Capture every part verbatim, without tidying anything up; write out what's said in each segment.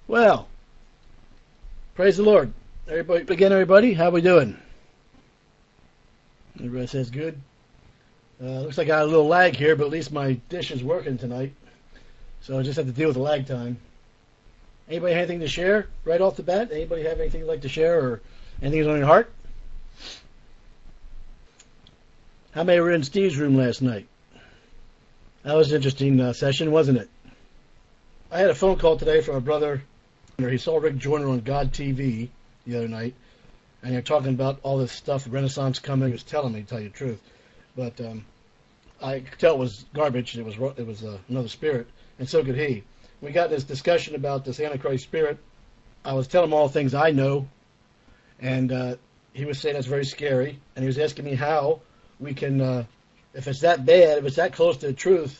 Well, praise the Lord. Everybody, again, everybody, how we doing? Everybody says good. Uh, looks like I got a little lag here, but at least my dish is working tonight. So I just have to deal with the lag time. Anybody have anything to share right off the bat? Anybody have anything you'd like to share or anything on your heart? How many were in Steve's room last night? That was an interesting uh, session, wasn't it? I had a phone call today from a brother. He saw Rick Joyner on God T V the other night, and they're talking about all this stuff, Renaissance coming. He was telling me, to tell you the truth, but um, I could tell it was garbage. It was it was uh, another spirit, and so could he. We got this discussion about this Antichrist spirit. I was telling him all things I know, and uh, he was saying that's very scary, and he was asking me how we can, uh, if it's that bad, if it's that close to the truth,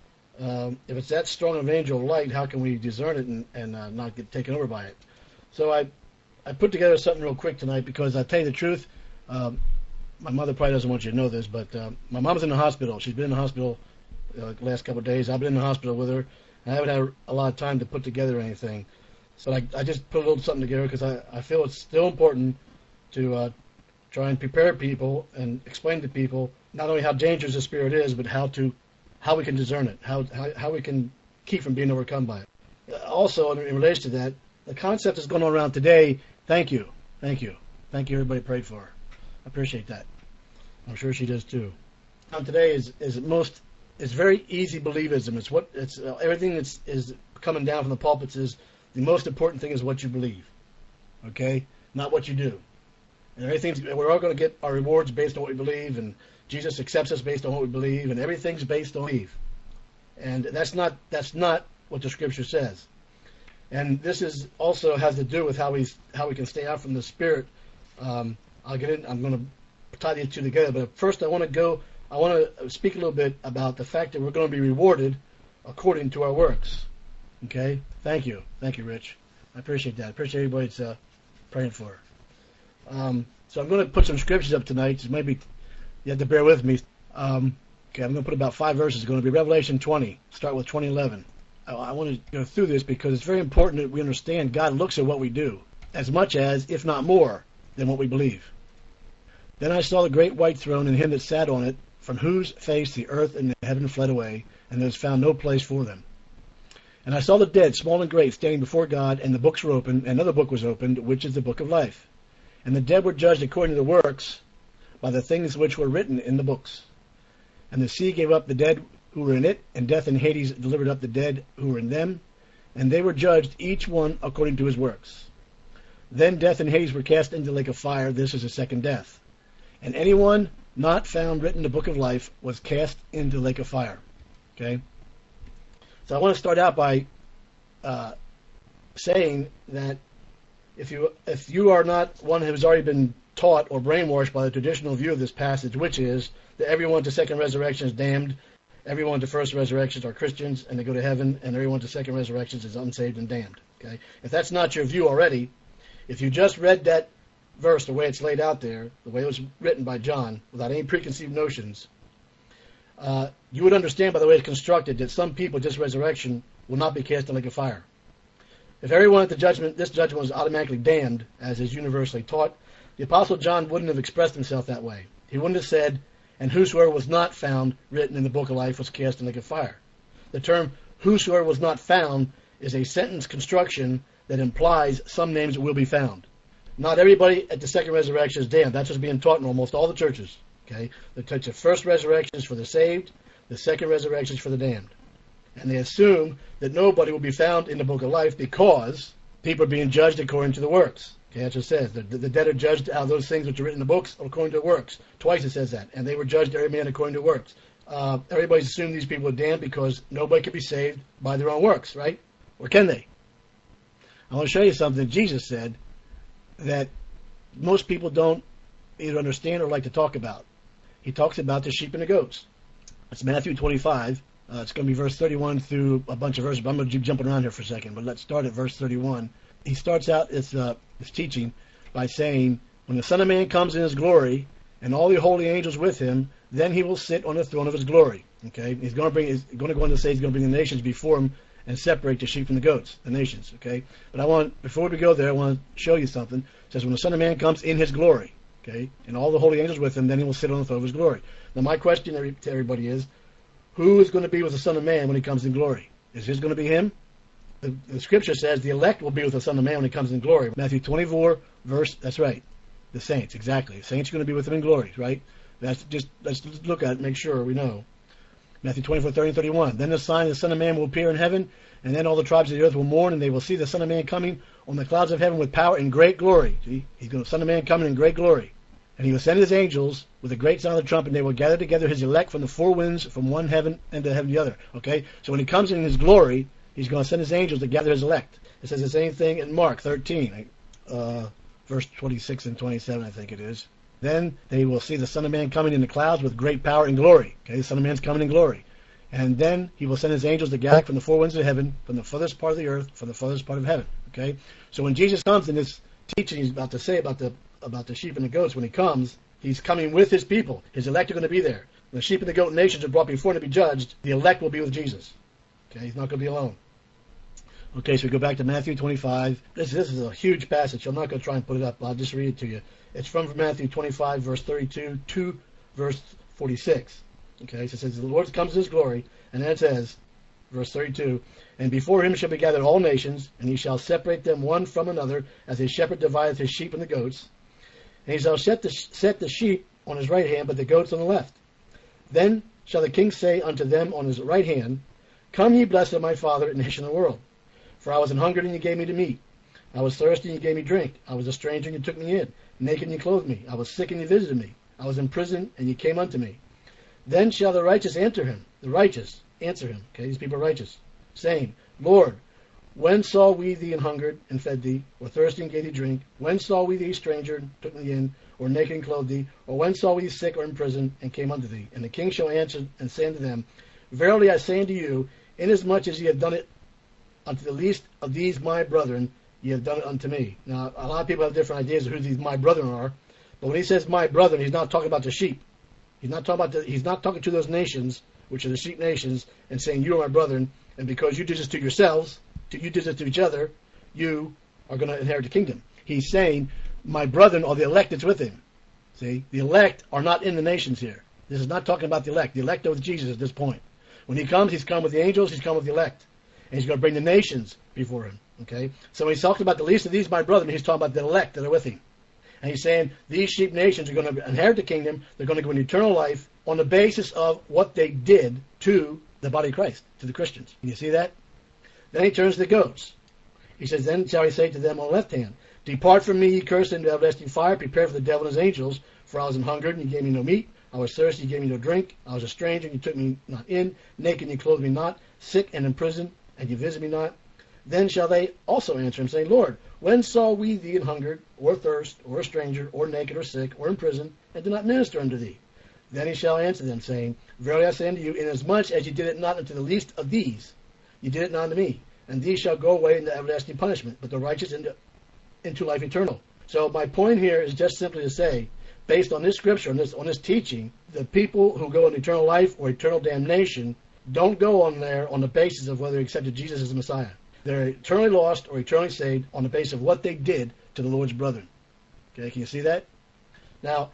Um, if it's that strong of an angel of light, how can we discern it and, and uh, not get taken over by it? So I, I put together something real quick tonight because I tell you the truth, um, my mother probably doesn't want you to know this, but uh, my mom's in the hospital. She's been in the hospital uh, the last couple of days. I've been in the hospital with her. I haven't had a lot of time to put together anything. So I, I just put a little something together because I, I feel it's still important to uh, try and prepare people and explain to people not only how dangerous the spirit is, but how to how we can discern it, how, how how we can keep from being overcome by it. Also, in, in relation to that, the concept that's going on around today, thank you, thank you, thank you everybody prayed for her. I appreciate that. I'm sure she does too. Now today is, is most, it's very easy believism. It's what, it's uh, everything that's is coming down from the pulpits is the most important thing is what you believe, okay? Not what you do. And everything's, we're all going to get our rewards based on what we believe, and Jesus accepts us based on what we believe, and everything's based on belief. And that's not that's not what the Scripture says. And this is also has to do with how we how we can stay out from the spirit. Um, I'll get in. I'm going to tie these two together, but first I want to go. I want to speak a little bit about the fact that we're going to be rewarded according to our works. Okay. Thank you. Thank you, Rich. I appreciate that. I appreciate everybody's uh, praying for her. Um, so I'm going to put some scriptures up tonight. So maybe you have to bear with me. Um, okay, I'm going to put about five verses. It's going to be Revelation twenty. Start with twenty eleven. I, I want to go through this because it's very important that we understand God looks at what we do as much as, if not more, than what we believe. Then I saw the great white throne and him that sat on it, from whose face the earth and the heaven fled away, and there was found no place for them. And I saw the dead, small and great, standing before God, and the books were opened, and another book was opened, which is the book of life. And the dead were judged according to the works, by the things which were written in the books. And the sea gave up the dead who were in it, and death and Hades delivered up the dead who were in them, and they were judged each one according to his works. Then death and Hades were cast into the lake of fire. This is the second death. And anyone not found written in the book of life was cast into the lake of fire. Okay? So I want to start out by uh, saying that if you if you are not one who has already been taught or brainwashed by the traditional view of this passage, which is that everyone at the second resurrection is damned, everyone at the first resurrections are Christians and they go to heaven, and everyone at the second resurrections is unsaved and damned. Okay? If that's not your view already, if you just read that verse the way it's laid out there, the way it was written by John, without any preconceived notions, uh, you would understand by the way it's constructed that some people at this resurrection will not be cast in the lake of fire. If everyone at the judgment, this judgment was automatically damned, as is universally taught, the Apostle John wouldn't have expressed himself that way. He wouldn't have said, and whosoever was not found written in the book of life was cast in the lake of fire. The term whosoever was not found is a sentence construction that implies some names will be found. Not everybody at the second resurrection is damned. That's what's being taught in almost all the churches. Okay, the church of first resurrection is for the saved, the second resurrection is for the damned. And they assume that nobody will be found in the book of life because people are being judged according to the works. Okay, that's what it says. The, the dead are judged out of those things which are written in the books according to the works. Twice it says that. And they were judged every man according to works. Uh, everybody's assumed these people are damned because nobody can be saved by their own works, right? Or can they? I want to show you something Jesus said that most people don't either understand or like to talk about. He talks about the sheep and the goats. It's Matthew twenty-five. Uh, it's going to be verse thirty-one through a bunch of verses, but I'm going to keep jumping around here for a second. But let's start at verse thirty-one. He starts out his, uh, his teaching by saying, when the Son of Man comes in his glory, and all the holy angels with him, then he will sit on the throne of his glory. Okay, he's going to bring. He's going to go on to say he's going to bring the nations before him and separate the sheep from the goats, the nations. Okay, but I want, before we go there, I want to show you something. It says, when the Son of Man comes in his glory, okay, and all the holy angels with him, then he will sit on the throne of his glory. Now my question to everybody is, who is going to be with the Son of Man when he comes in glory? Is this going to be him? The, the scripture says the elect will be with the Son of Man when he comes in glory. Matthew twenty-four, verse, that's right. The saints, exactly. The saints are going to be with him in glory, right? That's just, let's look at it, make sure we know. Matthew twenty-four, thirty and thirty-one. Then the sign of the Son of Man will appear in heaven, and then all the tribes of the earth will mourn, and they will see the Son of Man coming on the clouds of heaven with power and great glory. See? He's going to, Son of Man coming in great glory. And he will send his angels with a great sound of the trumpet, and they will gather together his elect from the four winds, from one heaven and to heaven the other. Okay? So when he comes in his glory, he's going to send his angels to gather his elect. It says the same thing in Mark thirteen, uh, verse twenty-six and twenty-seven, I think it is. Then they will see the Son of Man coming in the clouds with great power and glory. Okay, the Son of Man's coming in glory. And then he will send his angels to gather from the four winds of heaven, from the furthest part of the earth, from the furthest part of heaven. Okay? So when Jesus comes in this teaching he's about to say about the about the sheep and the goats, when he comes, he's coming with his people. His elect are going to be there. When the sheep and the goat nations are brought before him to be judged, the elect will be with Jesus. Okay, he's not going to be alone. Okay, so we go back to Matthew twenty-five. This, this is a huge passage. I'm not going to try and put it up. I'll just read it to you. It's from Matthew twenty-five, verse thirty-two to verse forty-six. Okay, so it says, the Lord comes in his glory, and then it says, verse thirty-two, and before him shall be gathered all nations, and he shall separate them one from another, as a shepherd divideth his sheep and the goats. And he shall set the, set the sheep on his right hand, but the goats on the left. Then shall the king say unto them on his right hand, Come ye blessed of my Father, and nation of the world. For I was an hungered, and ye gave me to meat. I was thirsty, and ye gave me drink. I was a stranger, and ye took me in. Naked, and ye clothed me. I was sick, and ye visited me. I was in prison, and ye came unto me. Then shall the righteous answer him, the righteous answer him, okay, these people are righteous, saying, Lord, when saw we thee an hungered, and fed thee, or thirsty, and gave thee drink? When saw we thee a stranger, and took thee in, or naked, and clothed thee? Or when saw we thee sick, or in prison, and came unto thee? And the king shall answer and say unto them, Verily I say unto you, inasmuch as ye have done it unto the least of these my brethren, ye have done it unto me. Now, a lot of people have different ideas of who these my brethren are, but when he says my brethren, he's not talking about the sheep. He's not talking about the, he's not talking to those nations, which are the sheep nations, and saying, you are my brethren, and because you did this to yourselves, to, you did this to each other, you are going to inherit the kingdom. He's saying, my brethren are the elect that's with him. See, the elect are not in the nations here. This is not talking about the elect. The elect are with Jesus at this point. When he comes, he's come with the angels, he's come with the elect. And he's going to bring the nations before him. Okay? So when he's talking about the least of these, my brethren, he's talking about the elect that are with him. And he's saying these sheep nations are going to inherit the kingdom. They're going to go into eternal life on the basis of what they did to the body of Christ, to the Christians. Can you see that? Then he turns to the goats. He says, Then shall he say to them on the left hand, Depart from me, ye cursed, into everlasting fire, prepare for the devil and his angels. For I was an hungered, and ye gave me no meat. I was thirsty, ye gave me no drink. I was a stranger, and ye took me not in. Naked, and ye clothed me not. Sick and in prison, and ye visited me not. Then shall they also answer him, saying, Lord, when saw we thee an hungered, or thirst, or a stranger, or naked, or sick, or in prison, and did not minister unto thee? Then he shall answer them, saying, Verily I say unto you, inasmuch as ye did it not unto the least of these, ye did it not unto me. And these shall go away into everlasting punishment, but the righteous into, into life eternal. So my point here is just simply to say, based on this scripture, on this, on this teaching, the people who go into eternal life or eternal damnation don't go on there on the basis of whether they accepted Jesus as the Messiah. They're eternally lost or eternally saved on the basis of what they did to the Lord's brethren. Okay, can you see that? Now,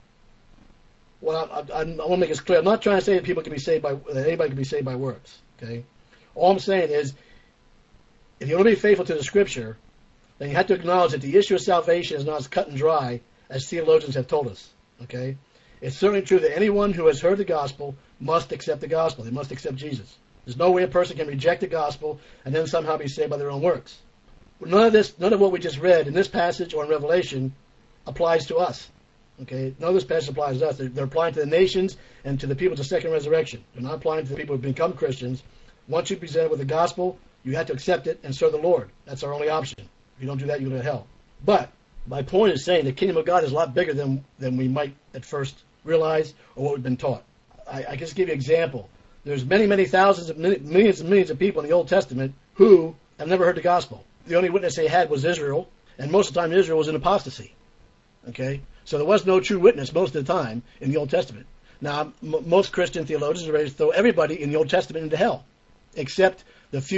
well, I, I, I want to make this clear. I'm not trying to say that people can be saved by that anybody can be saved by works. Okay, all I'm saying is, if you want to be faithful to the Scripture, then you have to acknowledge that the issue of salvation is not as cut and dry as theologians have told us. Okay, it's certainly true that anyone who has heard the gospel must accept the gospel. They must accept Jesus. There's no way a person can reject the gospel and then somehow be saved by their own works. None of this, none of what we just read in this passage or in Revelation applies to us. Okay, none of this passage applies to us. They're, they're applying to the nations and to the people of the second resurrection. They're not applying to the people who have become Christians. Once you're presented with the gospel, you have to accept it and serve the Lord. That's our only option. If you don't do that, you go to hell. But my point is saying the kingdom of God is a lot bigger than, than we might at first realize or what we've been taught. I, I just give you an example. There's many, many thousands of millions and millions of people in the Old Testament who have never heard the gospel. The only witness they had was Israel, and most of the time Israel was in apostasy. Okay? So there was no true witness most of the time in the Old Testament. Now, m- most Christian theologians are ready to throw everybody in the Old Testament into hell, except the few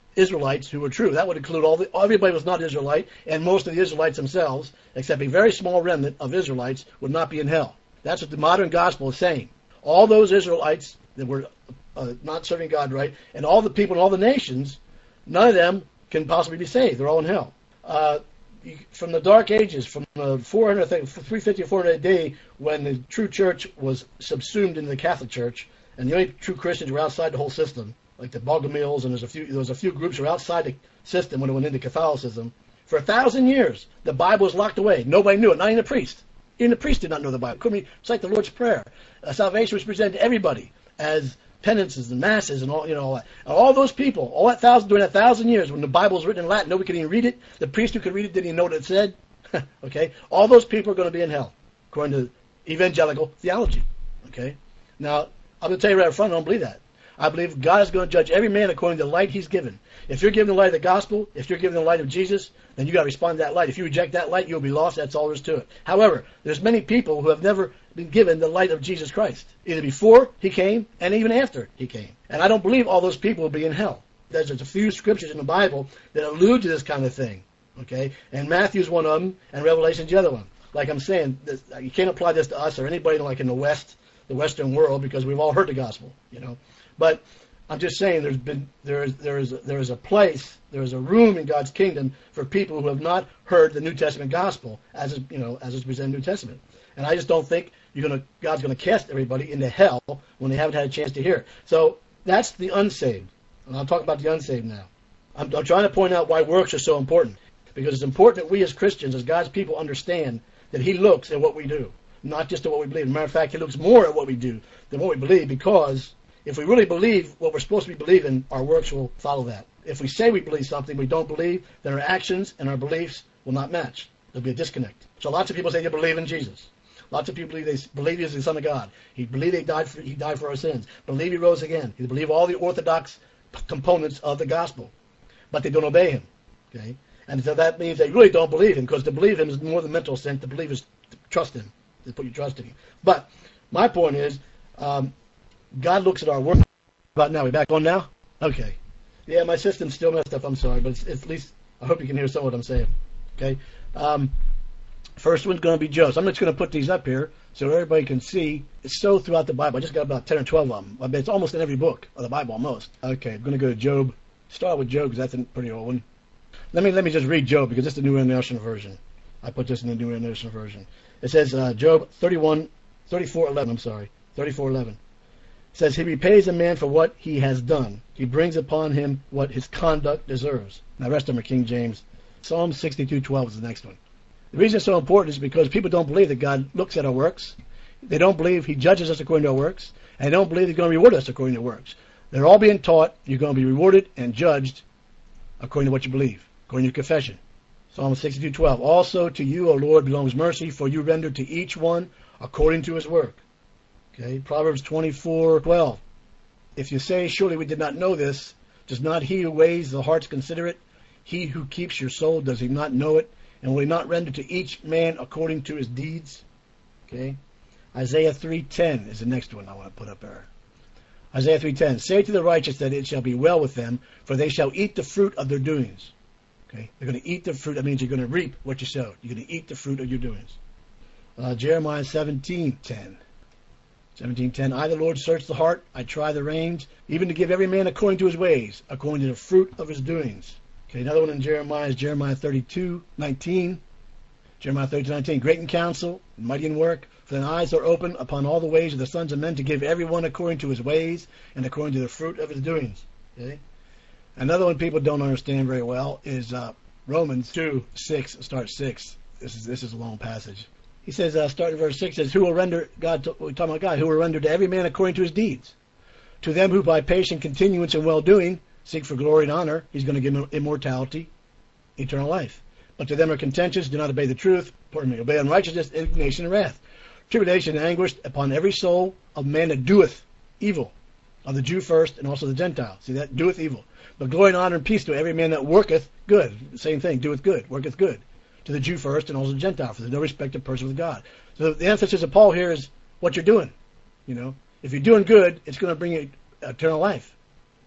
Israelites who were true. That would include all the, everybody was not Israelite, and most of the Israelites themselves, except a very small remnant of Israelites, would not be in hell. That's what the modern gospel is saying. All those Israelites that were uh, not serving God right, and all the people in all the nations, none of them can possibly be saved. They're all in hell. Uh, from the Dark Ages, from the four hundred, I think, three fifty or four hundred A D, when the true church was subsumed into the Catholic Church, and the only true Christians were outside the whole system, like the Bogomils, and there's a few there was a few groups who were outside the system when it went into Catholicism. For a thousand years, the Bible was locked away. Nobody knew it, not even the priest. Even the priest did not know the Bible. Couldn't be, it's like the Lord's Prayer. Uh, salvation was presented to everybody as penances and masses and all, you know, all that. And all those people, all that thousand during that thousand years, when the Bible was written in Latin, nobody could even read it. The priest who could read it didn't even know what it said. Okay, all those people are going to be in hell, according to evangelical theology. Okay, now I'm going to tell you right up front, I don't believe that. I believe God is going to judge every man according to the light he's given. If you're given the light of the gospel, if you're given the light of Jesus, then you got to respond to that light. If you reject that light, you'll be lost. That's all there is to it. However, there's many people who have never been given the light of Jesus Christ, either before he came and even after he came. And I don't believe all those people will be in hell. There's, there's a few scriptures in the Bible that allude to this kind of thing. Okay, and Matthew's one of them, and Revelation's the other one. Like I'm saying, this, you can't apply this to us or anybody like in the West, the Western world, because we've all heard the gospel, you know. But I'm just saying, there's been there is there is there is a place, there is a room in God's kingdom for people who have not heard the New Testament gospel as is, you know as it's presented in the New Testament. And I just don't think you're gonna God's gonna cast everybody into hell when they haven't had a chance to hear it. So that's the unsaved, and I'll talk about the unsaved now. I'm, I'm trying to point out why works are so important, because it's important that we as Christians, as God's people, understand that He looks at what we do, not just at what we believe. As a matter of fact, He looks more at what we do than what we believe, because if we really believe what we're supposed to be believing, our works will follow that. If we say we believe something we don't believe, then our actions and our beliefs will not match. There'll be a disconnect. So lots of people say they believe in Jesus. Lots of people believe they believe He's the Son of God. He believe they died for, He died for our sins. Believe He rose again. They believe all the orthodox components of the gospel, but they don't obey Him. Okay, and so that means they really don't believe Him, because to believe Him is more than mental sense. To believe is to trust Him, to put your trust in Him. But my point is, um, God looks at our work. About now, we back on now? Okay. Yeah, my system's still messed up. I'm sorry, but it's, it's at least I hope you can hear some of what I'm saying. Okay. Um, first one's going to be Job. So I'm just going to put these up here so everybody can see. It's so throughout the Bible. I just got about ten or twelve of them. I mean, it's almost in every book of the Bible, almost. Okay, I'm going to go to Job. Start with Job, because that's a pretty old one. Let me let me just read Job, because it's the New International Version. I put this in the New International Version. It says uh, Job thirty-one, thirty-four eleven. I'm sorry, thirty-four eleven. It says, He repays a man for what he has done. He brings upon him what his conduct deserves. Now, the rest of them are King James. Psalm sixty-two twelve is the next one. The reason it's so important is because people don't believe that God looks at our works. They don't believe He judges us according to our works. And they don't believe He's going to reward us according to works. They're all being taught you're going to be rewarded and judged according to what you believe, according to your confession. Psalm sixty-two twelve. Also to you, O Lord, belongs mercy, for you render to each one according to his work. Okay, Proverbs twenty-four twelve. If you say, surely we did not know this, does not He who weighs the hearts consider it? He who keeps your soul, does He not know it? And will He not render to each man according to his deeds? Okay, Isaiah three ten is the next one I want to put up there. Isaiah three ten. Say to the righteous that it shall be well with them, for they shall eat the fruit of their doings. Okay, they're going to eat the fruit. That means you're going to reap what you sowed. You're going to eat the fruit of your doings. Uh, Jeremiah seventeen ten. seventeen ten. I, the Lord, search the heart. I try the reins, even to give every man according to his ways, according to the fruit of his doings. Okay, another one in Jeremiah is Jeremiah thirty-two nineteen. Jeremiah thirty-two nineteen. Great in counsel, mighty in work, for thine eyes are open upon all the ways of the sons of men, to give every one according to his ways and according to the fruit of his doings. Okay. Another one people don't understand very well is uh, Romans two six. Start six. This is this is a long passage. He says, uh, starting verse six, says, Who will render, God, we're talking about God, who will render to every man according to his deeds. To them who by patient continuance and well-doing seek for glory and honor, He's going to give them immortality, eternal life. But to them who are contentious, do not obey the truth, pardon me, obey unrighteousness, indignation, and wrath. Tribulation and anguish upon every soul of man that doeth evil, of the Jew first and also the Gentile. See that? Doeth evil. But glory and honor and peace to every man that worketh good. Same thing, doeth good, worketh good. To the Jew first and also the Gentile, for there's no respect of person with God. So the emphasis of Paul here is what you're doing. You know, if you're doing good, it's going to bring you eternal life.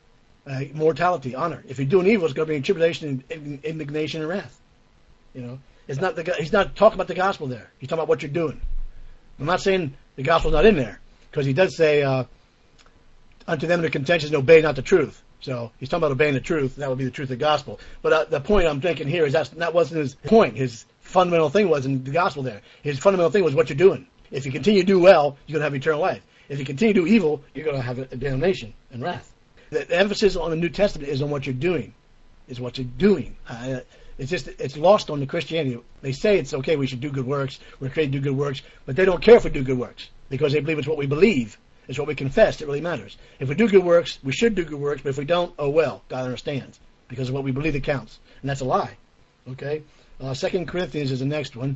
uh, mortality, honor. If you're doing evil, it's going to be tribulation, and indignation, and wrath. You know, it's not the he's not talking about the gospel there. He's talking about what you're doing. I'm not saying the gospel's not in there, because he does say, uh, "Unto them that are contentious, and obey not the truth." So he's talking about obeying the truth. That would be the truth of the gospel. But uh, the point I'm thinking here is that's, that wasn't his point. His fundamental thing wasn't the gospel there. His fundamental thing was what you're doing. If you continue to do well, you're going to have eternal life. If you continue to do evil, you're going to have a, a damnation and wrath. The, the emphasis on the New Testament is on what you're doing. Is what you're doing. Uh, it's just it's lost on the Christianity. They say it's okay. We should do good works. We're created to do good works, but they don't care if we do good works because they believe it's what we believe. It's what we confess that really matters. If we do good works, we should do good works, but if we don't, oh well, God understands, because of what we believe that counts. And that's a lie. Okay? Uh, Second Corinthians is the next one.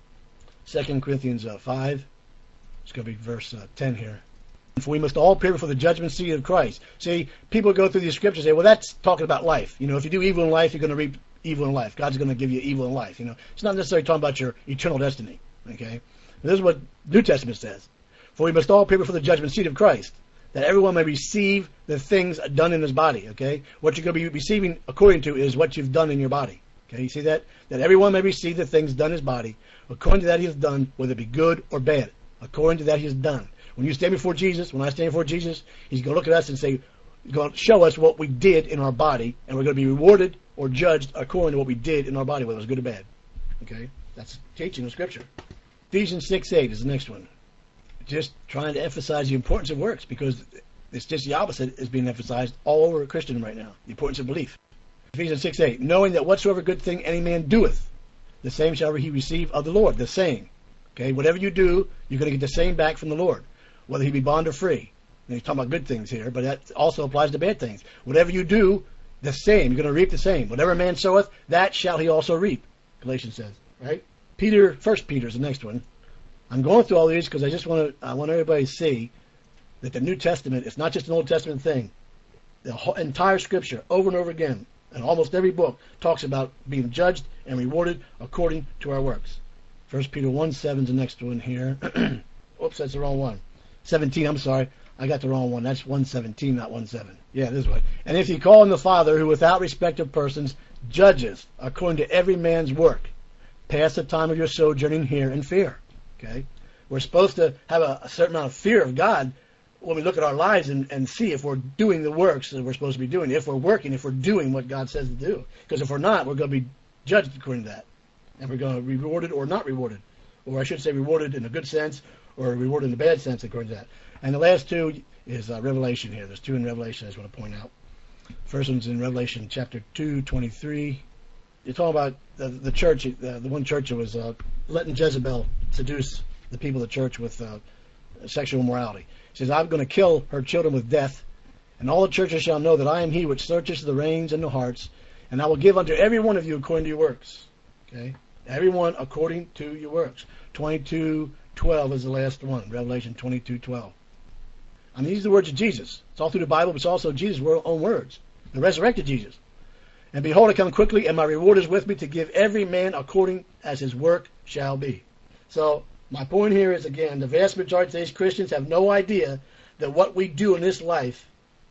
Second Corinthians uh, five. It's going to be verse uh, ten here. For we must all appear before the judgment seat of Christ. See, people go through these scriptures and say, well, that's talking about life. You know, if you do evil in life, you're going to reap evil in life. God's going to give you evil in life. You know, it's not necessarily talking about your eternal destiny. Okay? This is what New Testament says. For we must all appear before the judgment seat of Christ, that everyone may receive the things done in his body. Okay, what you're going to be receiving according to is what you've done in your body. Okay, you see that? That everyone may receive the things done in his body according to that he has done, whether it be good or bad. According to that he has done. When you stand before Jesus, when I stand before Jesus, he's going to look at us and say, he's going to show us what we did in our body, and we're going to be rewarded or judged according to what we did in our body, whether it was good or bad. Okay, that's teaching of Scripture. Ephesians six eight is the next one. Just trying to emphasize the importance of works, because it's just the opposite is being emphasized all over Christendom right now, the importance of belief. Ephesians six eight, knowing that whatsoever good thing any man doeth, the same shall he receive of the Lord, the same. Okay, whatever you do, you're going to get the same back from the Lord, whether he be bond or free. And he's talking about good things here, but that also applies to bad things. Whatever you do, the same, you're going to reap the same. Whatever man soweth, that shall he also reap, Galatians says, right? Peter, First Peter is the next one. I'm going through all these because I just want to I want everybody to see that the New Testament is not just an Old Testament thing. The whole, entire Scripture, over and over again, and almost every book, talks about being judged and rewarded according to our works. First Peter one seven is the next one here. Oops, that's the wrong one. seventeen, I'm sorry. I got the wrong one. That's one seventeen, not one seven. Yeah, this one. And if you call on the Father, who without respect of persons judges according to every man's work, pass the time of your sojourning here in fear. Okay, we're supposed to have a, a certain amount of fear of God when we look at our lives and, and see if we're doing the works that we're supposed to be doing, if we're working, if we're doing what God says to do. Because if we're not, we're going to be judged according to that. And we're going to be rewarded or not rewarded. Or I should say rewarded in a good sense or rewarded in a bad sense according to that. And the last two is uh, Revelation here. There's two in Revelation I just want to point out. First one's in Revelation chapter two, twenty-three. You're talking about the, the church, the, the one church that was uh, letting Jezebel seduce the people of the church with uh, sexual immorality. He says, I'm going to kill her children with death, and all the churches shall know that I am he which searches the reins and the hearts, and I will give unto every one of you according to your works. Okay? Everyone according to your works. twenty-two twelve is the last one, Revelation twenty-two twelve. I mean, these are the words of Jesus. It's all through the Bible, but it's also Jesus' own words. The resurrected Jesus. And behold, I come quickly, and my reward is with me to give every man according as his work shall be. So, my point here is, again, the vast majority of today's Christians have no idea that what we do in this life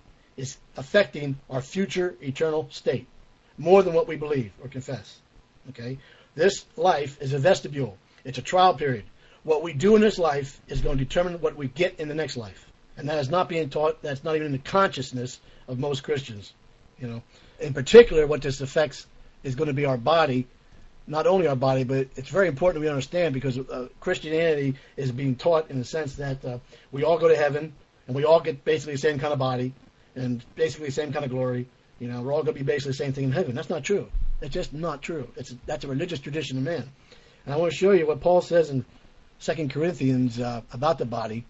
is affecting our future eternal state, more than what we believe or confess. Okay? This life is a vestibule. It's a trial period. What we do in this life is going to determine what we get in the next life. And that is not being taught, that's not even in the consciousness of most Christians. You know, in particular, what this affects is going to be our body, not only our body, but it's very important we understand, because uh, Christianity is being taught in the sense that uh, we all go to heaven and we all get basically the same kind of body and basically the same kind of glory. You know, we're all going to be basically the same thing in heaven. That's not true. It's just not true. It's that's a religious tradition of man. And I want to show you what Paul says in Second Corinthians uh, about the body,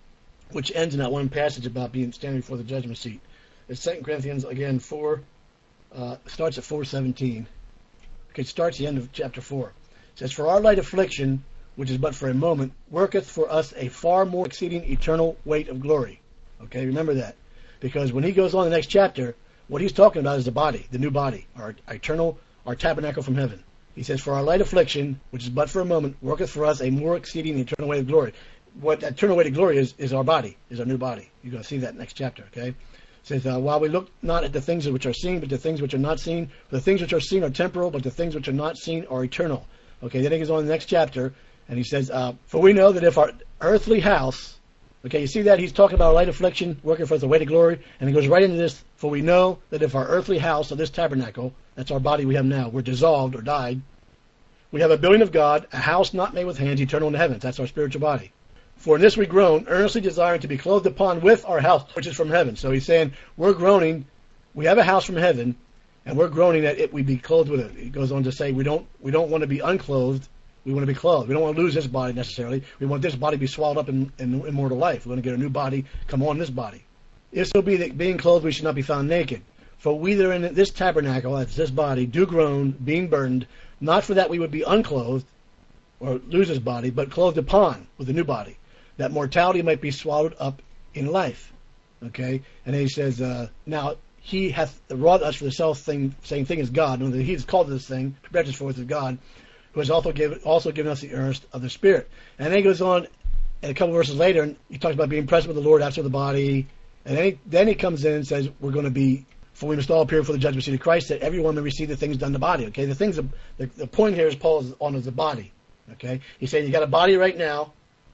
which ends in that one passage about being standing before the judgment seat. It's Second Corinthians, again, four, uh, starts at four seventeen. Okay, it starts the end of chapter four. It says, for our light affliction, which is but for a moment, worketh for us a far more exceeding eternal weight of glory. Okay, remember that. Because when he goes on the next chapter, what he's talking about is the body, the new body, our eternal, our tabernacle from heaven. He says, for our light affliction, which is but for a moment, worketh for us a more exceeding eternal weight of glory. What that eternal weight of glory is, is our body, is our new body. You're going to see that next chapter, okay? It says, uh, while we look not at the things which are seen, but the things which are not seen. For the things which are seen are temporal, but the things which are not seen are eternal. Okay, then he goes on to the next chapter, and he says, uh, for we know that if our earthly house, okay, you see that? He's talking about a light affliction, working for us the way to glory, and he goes right into this, for we know that if our earthly house, or this tabernacle, that's our body we have now, we're dissolved or died, we have a building of God, a house not made with hands, eternal in the heavens. That's our spiritual body. For in this we groan, earnestly desiring to be clothed upon with our house, which is from heaven. So he's saying, we're groaning, we have a house from heaven, and we're groaning that it we be clothed with it. He goes on to say, we don't we don't want to be unclothed, we want to be clothed. We don't want to lose this body necessarily. We want this body to be swallowed up in, in immortal life. We want to get a new body, come on this body. If so be that being clothed we should not be found naked. For we that are in this tabernacle, that's this body, do groan, being burdened, not for that we would be unclothed, or lose this body, but clothed upon with a new body, that mortality might be swallowed up in life. Okay? And then he says, uh, now he hath wrought us for the self thing, same thing as God, and he has called this thing, prepared us for us as God, who has also given, also given us the earnest of the Spirit. And then he goes on, and a couple verses later, and he talks about being present with the Lord after the body, and then he, then he comes in and says, we're going to be, for we must all appear for the judgment seat of Christ, that everyone may receive the things done in the body. Okay, the things, the, the point here is Paul is on is the body. Okay, he's saying you got a body right now,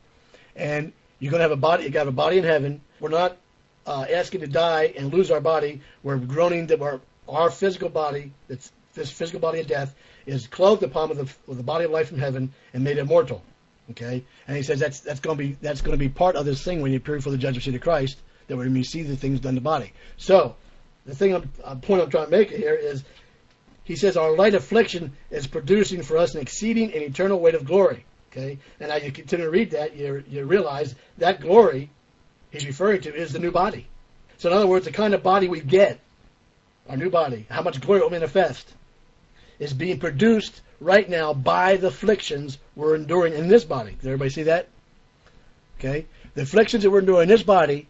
and you're going to have a body. You got a body in heaven. We're not uh, asking to die and lose our body. We're groaning that our our physical body, that's this physical body of death, is clothed upon with the, with the body of life from heaven and made immortal. Okay, and he says that's that's going to be that's going to be part of this thing when you appear for the judgment seat of Christ, that we're going to receive the things done in the body. So the thing, I'm, uh, point I'm trying to make here is, he says our light affliction is producing for us an exceeding and eternal weight of glory. Okay, and as you continue to read that, you you realize that glory he's referring to is the new body. So in other words, the kind of body we get, our new body, how much glory it will manifest, is being produced right now by the afflictions we're enduring in this body. Does everybody see that? Okay, the afflictions that we're enduring in this body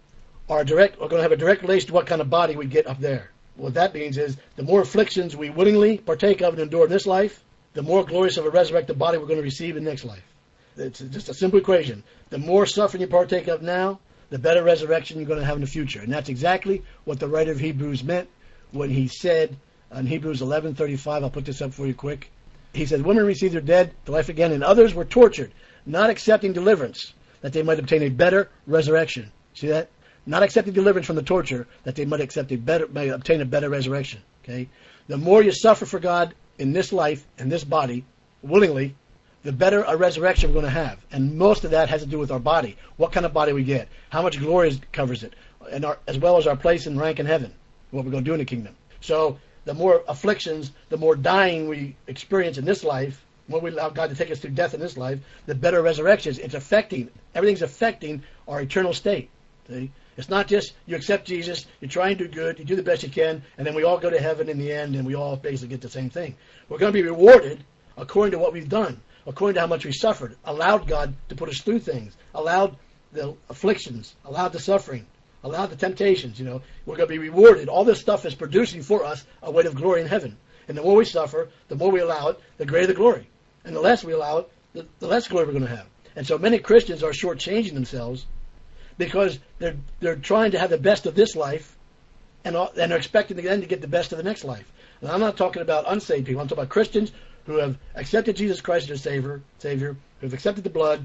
are direct. Are going to have a direct relation to what kind of body we get up there. What that means is, the more afflictions we willingly partake of and endure in this life, the more glorious of a resurrected body we're going to receive in next life. It's just a simple equation. The more suffering you partake of now, the better resurrection you're going to have in the future. And that's exactly what the writer of Hebrews meant when he said in Hebrews eleven thirty-five, I'll put this up for you quick. He said, women received their dead to life again, and others were tortured, not accepting deliverance, that they might obtain a better resurrection. See that? Not accepting deliverance from the torture, that they might accept a better, may obtain a better resurrection. Okay? The more you suffer for God in this life, in this body, willingly, the better a resurrection we're going to have. And most of that has to do with our body. What kind of body we get. How much glory covers it. And our, as well as our place and rank in heaven. What we're going to do in the kingdom. So, the more afflictions, the more dying we experience in this life, the more we allow God to take us through death in this life, the better resurrection is. It's affecting, everything's affecting our eternal state. See? It's not just you accept Jesus, you try and do good, you do the best you can, and then we all go to heaven in the end, and we all basically get the same thing. We're going to be rewarded according to what we've done, according to how much we suffered, allowed God to put us through things, allowed the afflictions, allowed the suffering, allowed the temptations. You know, we're going to be rewarded. All this stuff is producing for us a weight of glory in heaven. And the more we suffer, the more we allow it, the greater the glory. And the less we allow it, the, the less glory we're going to have. And so many Christians are shortchanging themselves, because they're they're trying to have the best of this life, and and are expecting then to get the best of the next life. And I'm not talking about unsaved people. I'm talking about Christians who have accepted Jesus Christ as their Savior, Savior, who have accepted the blood,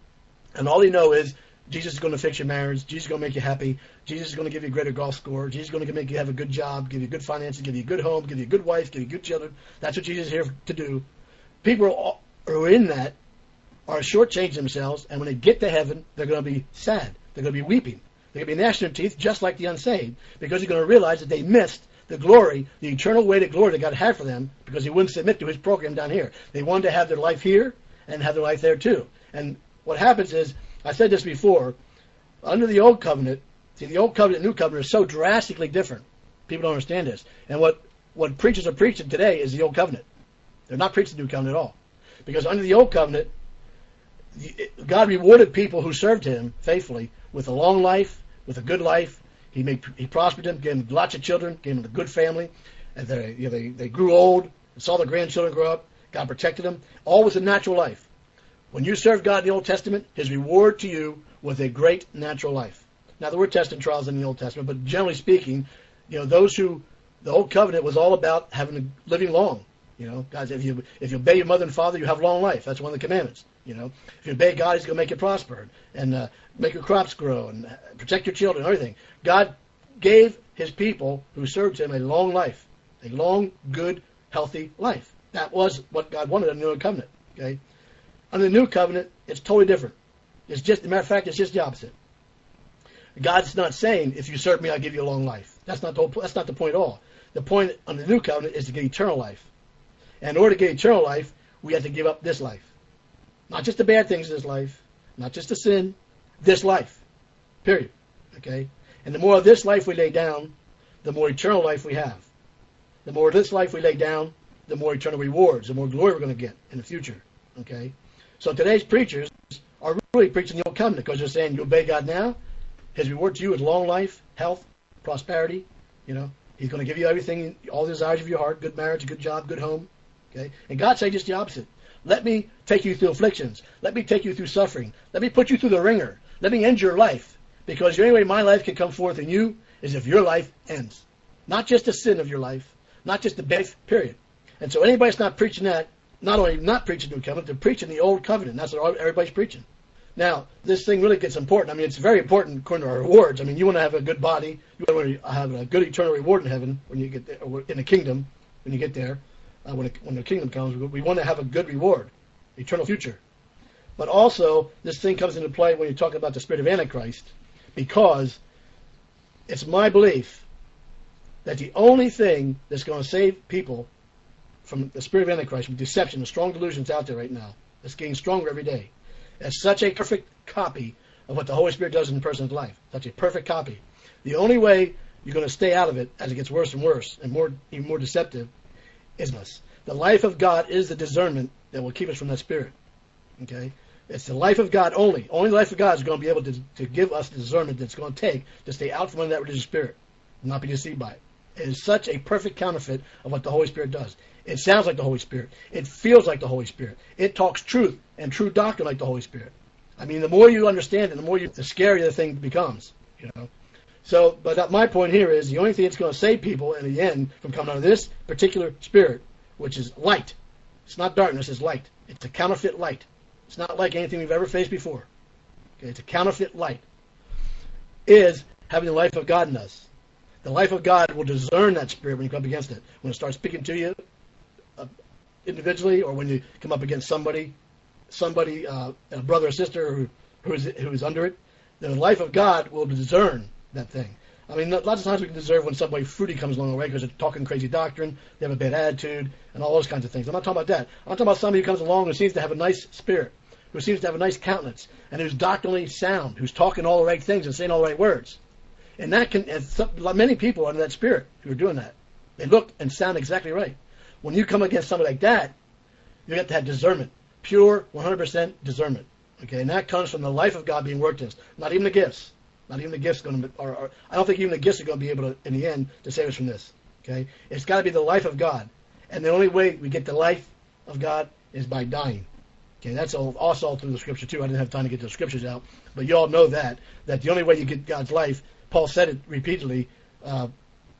and all they know is Jesus is going to fix your marriage. Jesus is going to make you happy. Jesus is going to give you a greater golf score. Jesus is going to make you have a good job, give you good finances, give you a good home, give you a good wife, give you good children. That's what Jesus is here to do. People who are in that are shortchanging themselves, and when they get to heaven, they're going to be sad. They're going to be weeping. They're going to be gnashing their teeth just like the unsaved, because they're going to realize that they missed the glory, the eternal weight of glory that God had for them, because He wouldn't submit to His program down here. They wanted to have their life here and have their life there too. And what happens is, I said this before, under the Old Covenant, see, the Old Covenant and New Covenant are so drastically different. People don't understand this. And what, what preachers are preaching today is the Old Covenant. They're not preaching the New Covenant at all. Because under the Old Covenant, God rewarded people who served Him faithfully with a long life, with a good life. He made, He prospered them, gave them lots of children, gave them a good family. And they, you know, they, they grew old, saw their grandchildren grow up. God protected them. All was a natural life. When you served God in the Old Testament, His reward to you was a great natural life. Now, there were tests and trials in the Old Testament, but generally speaking, you know, those who, the Old Covenant was all about having a, living long. You know, guys, if you if you obey your mother and father, you have long life. That's one of the commandments. You know, if you obey God, He's going to make you prosper and uh, make your crops grow and protect your children and everything. God gave His people who served Him a long life, a long, good, healthy life. That was what God wanted in the New Covenant. Okay, under the New Covenant, it's totally different. It's just, as a matter of fact, it's just the opposite. God's not saying, if you serve me, I'll give you a long life. That's not the whole, that's not the point at all. The point on the New Covenant is to get eternal life. And in order to get eternal life, we have to give up this life. Not just the bad things in this life, not just the sin, this life. Period. Okay? And the more of this life we lay down, the more eternal life we have. The more of this life we lay down, the more eternal rewards, the more glory we're going to get in the future. Okay? So today's preachers are really preaching the Old Covenant because they're saying you obey God now, His reward to you is long life, health, prosperity. You know, He's going to give you everything, all the desires of your heart, good marriage, good job, good home. Okay? And God said just the opposite. Let me take you through afflictions. Let me take you through suffering. Let me put you through the ringer. Let me end your life. Because the only way my life can come forth in you is if your life ends. Not just the sin of your life, not just the death, period. And so anybody that's not preaching that, not only not preaching the New Covenant, they're preaching the Old Covenant. That's what everybody's preaching. Now, this thing really gets important. I mean, it's very important according to our rewards. I mean, you want to have a good body. You want to have a good eternal reward in heaven when you get there, or in the kingdom when you get there. Uh, when, it, when the kingdom comes, we want to have a good reward, eternal future. But also, this thing comes into play when you talk about the spirit of Antichrist, because it's my belief that the only thing that's going to save people from the spirit of Antichrist, from deception, the strong delusions out there right now, that's getting stronger every day, is such a perfect copy of what the Holy Spirit does in a person's life. Such a perfect copy. The only way you're going to stay out of it as it gets worse and worse and more even more deceptive is us. The life of God is the discernment that will keep us from that spirit. Okay? It's the life of God only. Only the life of God is going to be able to, to give us the discernment that's going to take to stay out from under that religious spirit and not be deceived by it. It is such a perfect counterfeit of what the Holy Spirit does. It sounds like the Holy Spirit. It feels like the Holy Spirit. It talks truth and true doctrine like the Holy Spirit. I mean, the more you understand it, the more you, the scarier the thing becomes. You know. So, but my point here is the only thing that's going to save people in the end from coming out of this particular spirit, which is light. It's not darkness, it's light. It's a counterfeit light. It's not like anything we've ever faced before. Okay, it's a counterfeit light. Is having the life of God in us. The life of God will discern that spirit when you come up against it. When it starts speaking to you uh, individually, or when you come up against somebody, somebody, uh, a brother or sister who, who is who is under it, the life of God will discern that thing. I mean, lots of times we can discern when somebody fruity comes along the way because they're talking crazy doctrine, they have a bad attitude, and all those kinds of things. I'm not talking about that. I'm talking about somebody who comes along who seems to have a nice spirit, who seems to have a nice countenance, and who's doctrinally sound, who's talking all the right things and saying all the right words. And that can, and some, many people are in that spirit who are doing that. They look and sound exactly right. When you come against somebody like that, you have to have discernment, pure, one hundred percent discernment. Okay, and that comes from the life of God being worked in us, not even the gifts. Not even the gifts going to, or, or I don't think even the gifts are going to be able to, in the end, to save us from this. Okay, it's got to be the life of God, and the only way we get the life of God is by dying. Okay, that's all, also all through the Scripture too. I didn't have time to get the Scriptures out, but you all know that that the only way you get God's life, Paul said it repeatedly, uh,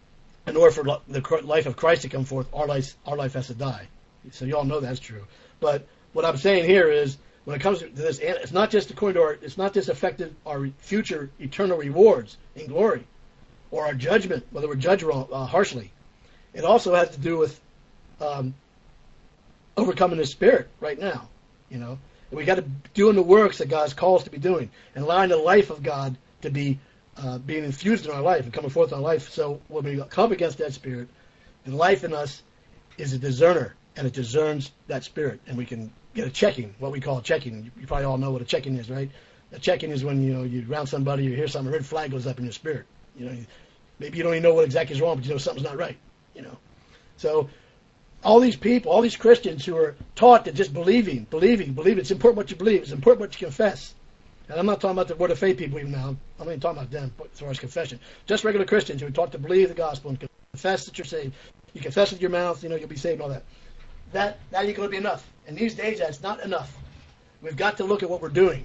in order for the life of Christ to come forth, our life our life has to die. So you all know that's true. But what I'm saying here is, when it comes to this, it's not just according to our, it's not just affected our future eternal rewards in glory, or our judgment, whether we're judged wrong, uh, harshly. It also has to do with um, overcoming the spirit right now. You know, and we got to doing the works that God's called us to be doing, and allowing the life of God to be uh, being infused in our life and coming forth in our life. So when we come against that spirit, the life in us is a discerner, and it discerns that spirit, and we can get a checking, what we call a checking. You, you probably all know what a checking is, right? A checking is when, you know, you round somebody, you hear something, a red flag goes up in your spirit. You know, maybe you don't even know what exactly is wrong, but you know something's not right. You know, so all these people, all these Christians who are taught that just believing, believing, believing, it's important what you believe, it's important what you confess. And I'm not talking about the word of faith people even now. I'm not even talking about them as far as confession. Just regular Christians who are taught to believe the gospel and confess that you're saved. You confess with your mouth, you know, you'll be saved and all that. That that ain't going to be enough. And these days, that's not enough. We've got to look at what we're doing.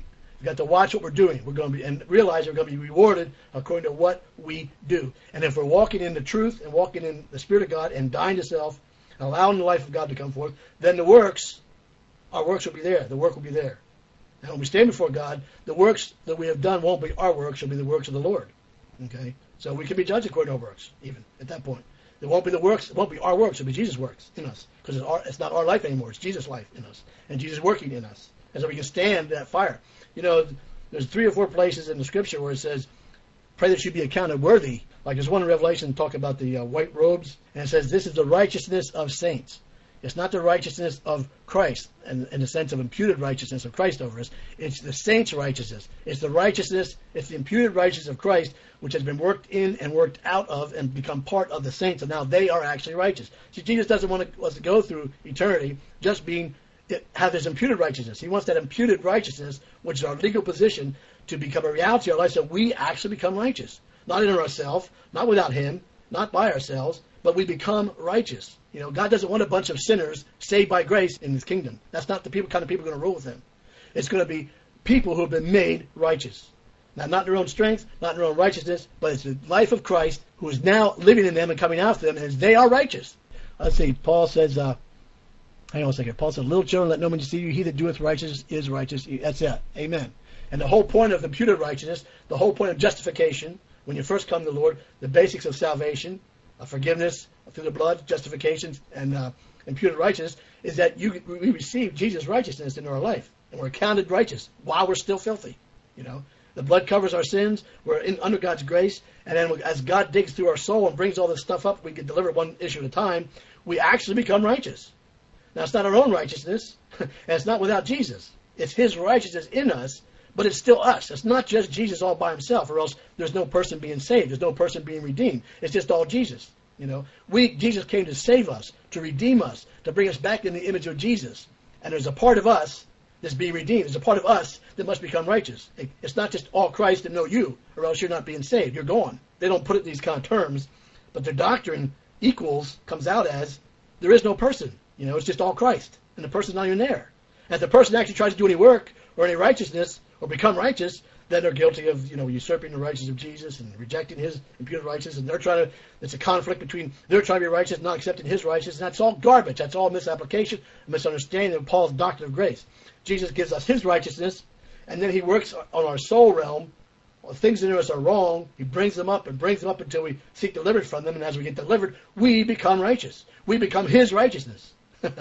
We've got to watch what we're doing. We're going to be, and realize we're going to be rewarded according to what we do. And if we're walking in the truth and walking in the Spirit of God and dying to self, and allowing the life of God to come forth, then the works, our works will be there. The work will be there. And when we stand before God, the works that we have done won't be our works, it'll be the works of the Lord. Okay? So we can be judged according to our works, even at that point. It won't be the works, it won't be our works, it'll be Jesus' works in us. Because it's, our, it's not our life anymore, it's Jesus' life in us. And Jesus working in us. And so we can stand that fire. You know, there's three or four places in the Scripture where it says, pray that you be accounted worthy. Like there's one in Revelation talking about the uh, white robes, and it says this is the righteousness of saints. It's not the righteousness of Christ, in, in the sense of imputed righteousness of Christ over us. It's the saints' righteousness. It's the righteousness, it's the imputed righteousness of Christ, which has been worked in and worked out of and become part of the saints, and now they are actually righteous. See, Jesus doesn't want to, us to go through eternity just being, have his imputed righteousness. He wants that imputed righteousness, which is our legal position, to become a reality of our life, so we actually become righteous. Not in ourselves, not without him, not by ourselves, but we become righteous. You know, God doesn't want a bunch of sinners saved by grace in his kingdom. That's not the people, kind of people going to rule with him. It's going to be people who have been made righteous. Now, not in their own strength, not in their own righteousness, but it's the life of Christ who is now living in them and coming after them, and they are righteous. Let's see, Paul says, uh, hang on a second. Paul says, little children, let no man deceive you. He that doeth righteousness is righteous. That's it. Amen. And the whole point of imputed righteousness, the whole point of justification, when you first come to the Lord, the basics of salvation, of forgiveness through the blood, justification, and uh, imputed righteousness, is that you we receive Jesus' righteousness in our life, and we're counted righteous while we're still filthy. You know, the blood covers our sins. We're in, under God's grace, and then as God digs through our soul and brings all this stuff up, we get delivered one issue at a time. We actually become righteous. Now, it's not our own righteousness, and it's not without Jesus. It's His righteousness in us. But it's still us. It's not just Jesus all by himself, or else there's no person being saved. There's no person being redeemed. It's just all Jesus. You know, we Jesus came to save us, to redeem us, to bring us back in the image of Jesus. And there's a part of us that's being redeemed. There's a part of us that must become righteous. It's not just all Christ and no you, or else you're not being saved. You're gone. They don't put it in these kind of terms, but their doctrine equals comes out as there is no person. You know, it's just all Christ, and the person's not even there. And if the person actually tries to do any work or any righteousness, or become righteous, then they're guilty of, you know, usurping the righteousness of Jesus and rejecting his imputed righteousness. And they're trying to, it's a conflict between, they're trying to be righteous and not accepting his righteousness. And that's all garbage. That's all misapplication, misunderstanding of Paul's doctrine of grace. Jesus gives us his righteousness, and then he works on our soul realm. Well, things in us are wrong. He brings them up and brings them up until we seek deliverance from them. And as we get delivered, we become righteous. We become his righteousness.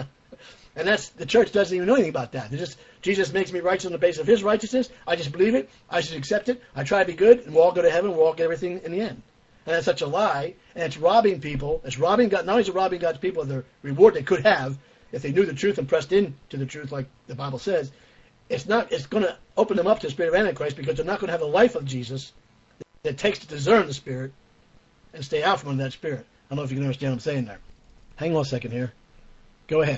And that's, the church doesn't even know anything about that. They just, Jesus makes me righteous on the basis of his righteousness. I just believe it. I just accept it. I try to be good, and we'll all go to heaven. We'll all get everything in the end. And that's such a lie, and it's robbing people. It's robbing God. Not only is it robbing God's people of the reward they could have if they knew the truth and pressed into the truth, like the Bible says. It's not. It's going to open them up to the spirit of Antichrist, because they're not going to have the life of Jesus that it takes to discern the spirit and stay out from under that spirit. I don't know if you can understand what I'm saying there. Hang on a second here. Go ahead.